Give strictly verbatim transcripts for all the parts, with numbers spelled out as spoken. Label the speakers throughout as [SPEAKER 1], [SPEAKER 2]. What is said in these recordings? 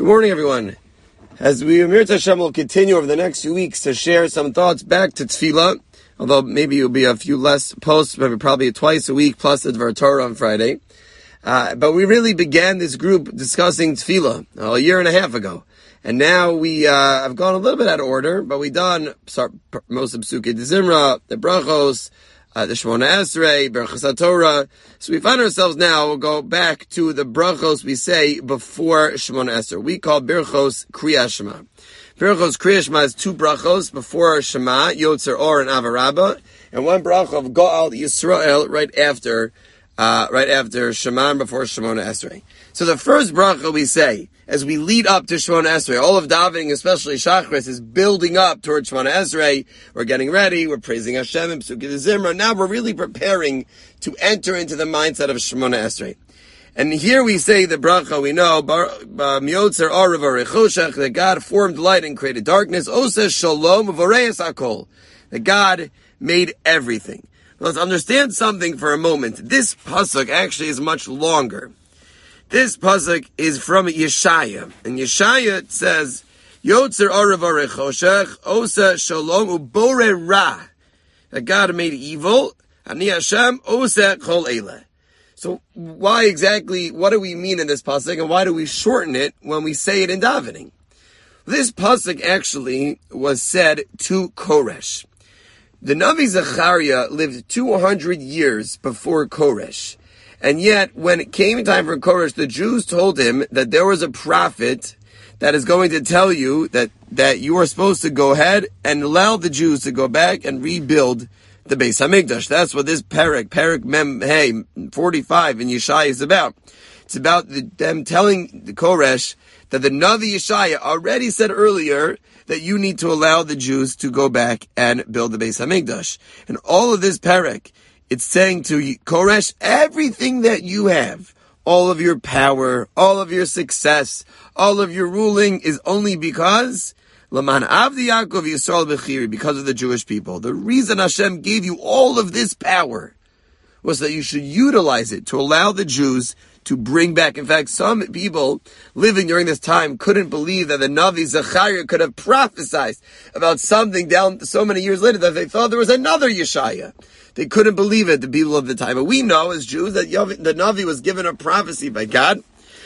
[SPEAKER 1] Good morning, everyone. As we, Amir Hashem, will continue over the next few weeks to share some thoughts back to Tefillah, although maybe it will be a few less posts, maybe probably twice a week, plus the Dvar Torah on Friday. Uh, but we really began this group discussing Tefillah uh, a year and a half ago. And now we uh, have gone a little bit out of order, but we've done start, most of Psukei de Zimra, the Brachos, Uh, the Shemona Esrei, Berachos HaTorah. So we find ourselves now, we'll go back to the Brachos we say before Shemona Esrei. We call Berachos Kriyas Shema. Berachos Kriyas Shema is two Brachos before Shema, Yotzer Or and Avarabba, and one Brach of Go'al Yisrael right after, uh, right after Shema and before Shemona Esrei. So the first Bracha we say, as we lead up to Shemona Esrei, all of davening, especially Shachris, is building up towards Shemona Esrei. We're getting ready, we're praising Hashem and Psukei de Zimra. Now we're really preparing to enter into the mindset of Shemona Esrei. And here we say the bracha, we know, Miyotzer Arav Arechoshech, that God formed light and created darkness. Osa Shalom V'Oreis Hakol, that God made everything. Let's understand something for a moment. This pasuk actually is much longer. This pasuk is from Yeshaya, and Yeshaya says, Yotzer Arav Arechoshech, Osa Shalom U'Bore Ra, that God made evil, Ani Hashem, Osa Kol Eileh. So why exactly, what do we mean in this pasuk, and why do we shorten it when we say it in davening? This pasuk actually was said to Koresh. The Navi Zechariah lived two hundred years before Koresh. And yet, when it came time for Koresh, the Jews told him that there was a prophet that is going to tell you that, that you are supposed to go ahead and allow the Jews to go back and rebuild the Beis HaMikdash. That's what this Perek, Perek Mem Hey, forty-five in Yeshaya is about. It's about the, them telling the Koresh that the Navi Yeshaya already said earlier that you need to allow the Jews to go back and build the Beis HaMikdash. And all of this Perek, it's saying to Koresh, everything that you have, all of your power, all of your success, all of your ruling is only because Laman Avdi Yaakov Yisrael Bechiri, because of the Jewish people. The reason Hashem gave you all of this power was that you should utilize it to allow the Jews to bring back. In fact, some people living during this time couldn't believe that the Navi Zechariah could have prophesied about something down so many years later that they thought there was another Yeshaya. They couldn't believe it, the people of the time. But we know as Jews that the Navi was given a prophecy by God.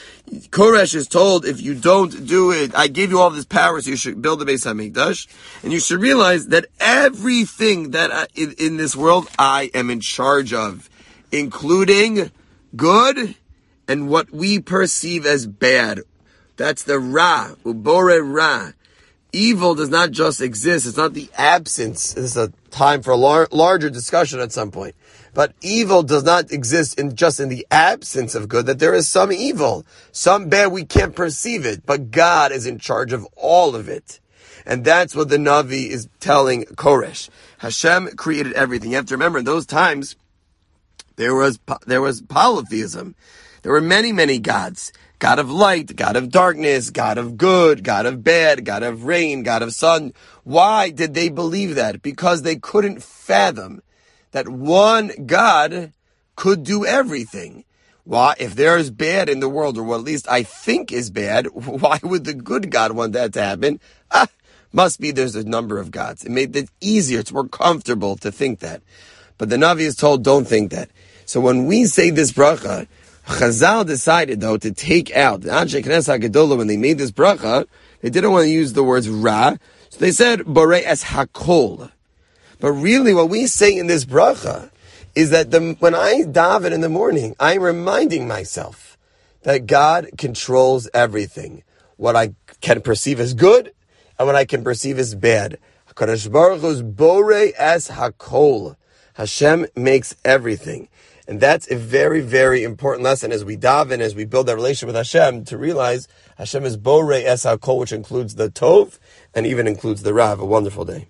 [SPEAKER 1] Koresh is told, if you don't do it, I gave you all this power, so you should build the Beis HaMikdash. And you should realize that everything that I, in, in this world I am in charge of, including good and what we perceive as bad. That's the Ra, Ubore Ra. Evil does not just exist. It's not the absence. This is a time for a lar- larger discussion at some point. But evil does not exist in just in the absence of good, that there is some evil. Some bad, we can't perceive it. But God is in charge of all of it. And that's what the Navi is telling Koresh. Hashem created everything. You have to remember, in those times, there was there was polytheism. There were many, many gods. God of light, God of darkness, God of good, God of bad, God of rain, God of sun. Why did they believe that? Because they couldn't fathom that one God could do everything. Why? If there is bad in the world, or what at least I think is bad, why would the good God want that to happen? Ah, must be there's a number of gods. It made it easier, it's more comfortable to think that. But the Navi is told, don't think that. So when we say this bracha, Chazal decided, though, to take out the Anshe Knesset HaGedolah. When they made this bracha, they didn't want to use the words Ra, so they said Borei Es Hakol. But really, what we say in this bracha is that the, when I daven in the morning, I'm reminding myself that God controls everything. What I can perceive as good and what I can perceive as bad. HaKadosh Baruch Hu's Borei Es Hakol. Hashem makes everything. And that's a very, very important lesson as we daven, as we build that relationship with Hashem, to realize Hashem is Borei Es HaKol, which includes the Tov and even includes the Ra. Have a wonderful day.